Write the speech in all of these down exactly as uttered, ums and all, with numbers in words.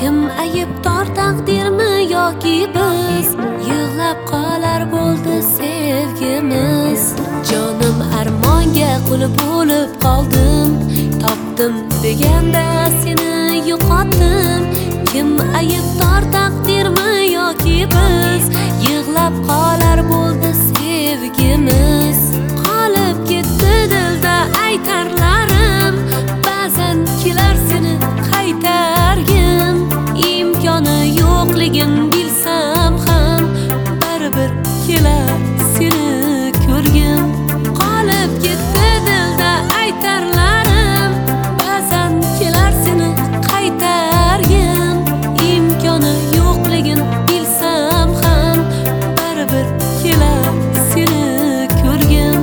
Kim aybdor, taqdirmi yoki biz? Yig'lab qolar bo'ldi sevgimiz. Jonim armonga qul bo'lib qoldim, topdim deganda seni yo'qotdim. Kim aybdor, taqdirmi yoki biz? Yig'lab qolar bo'ldi sevgimiz. Qolib ketdi dilda aytarlarim, ba'zan kelar seni qaytargim. İmkoni yo'qligin bilsam ham, baribir kelar seni ko'rgim. Qolib ketdi dilda aytarlarim, ba'zan kelar seni qaytargim. İmkoni yo'qligin bilsam ham, baribir kelar seni ko'rgim.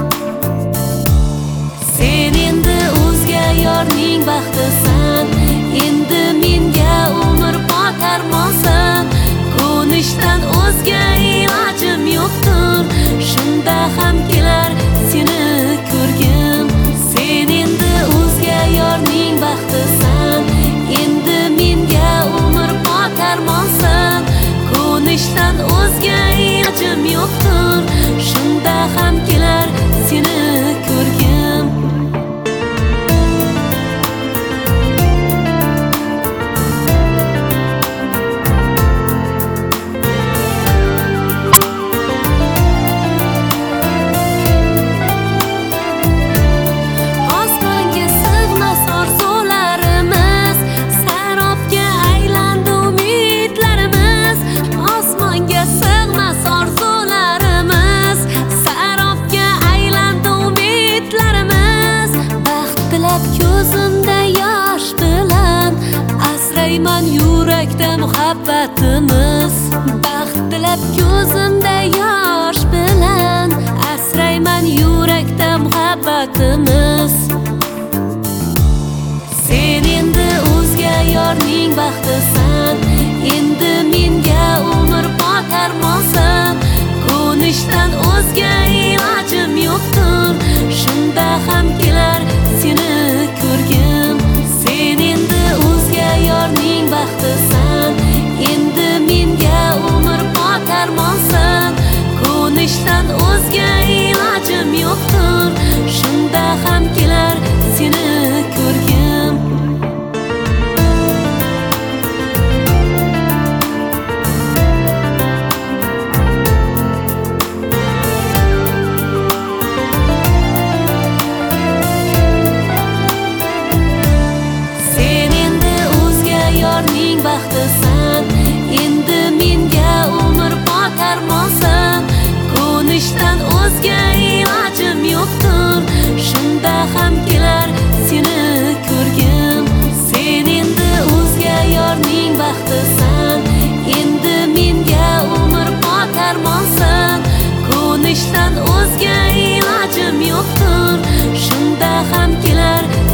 Sen endi o'zga yorning baxtisan, endi menga umr botarmonsan. Ko'nishdan o'zga ilojim yo'qdir, shunda ham kelar seni ko'rgim. Sen endi o'zga yorning baxtisan, endi menga umr botarmonsan. Ko'nishdan o'zga ilojim yo'qdir, shunda ham kelar seni ko'rgim. Ko'zimda yosh bilan asrayman yurakda muhabbatimiz. Baxt tilab ko'zimda yosh bilan asrayman yurakda muhabbatimiz. Sen endi o'zga yorning baxtisan, endi menga umr botarmonsan. Ko'nishdan o'zga ilojim yo'qdir, shunda ham kelar seni ko'rgim. Sen endi o'zga yorning baxtisan, endi menga umr botarmonsan. Ko'nishdan o'zga ilojim yo'qdir, shunda ham kelar seni ko'rgim. Yorning baxtisan, endi menga umr botarmonsan. Ko'nishdan o'zga ilojim yo'qdir, shunda ham kelar seni ko'rgim. Sen endi o'zga yorning baxtisan, endi menga umr botarmonsan. Ko'nishdan o'zga ilojim yo'qdir, shunda ham kelar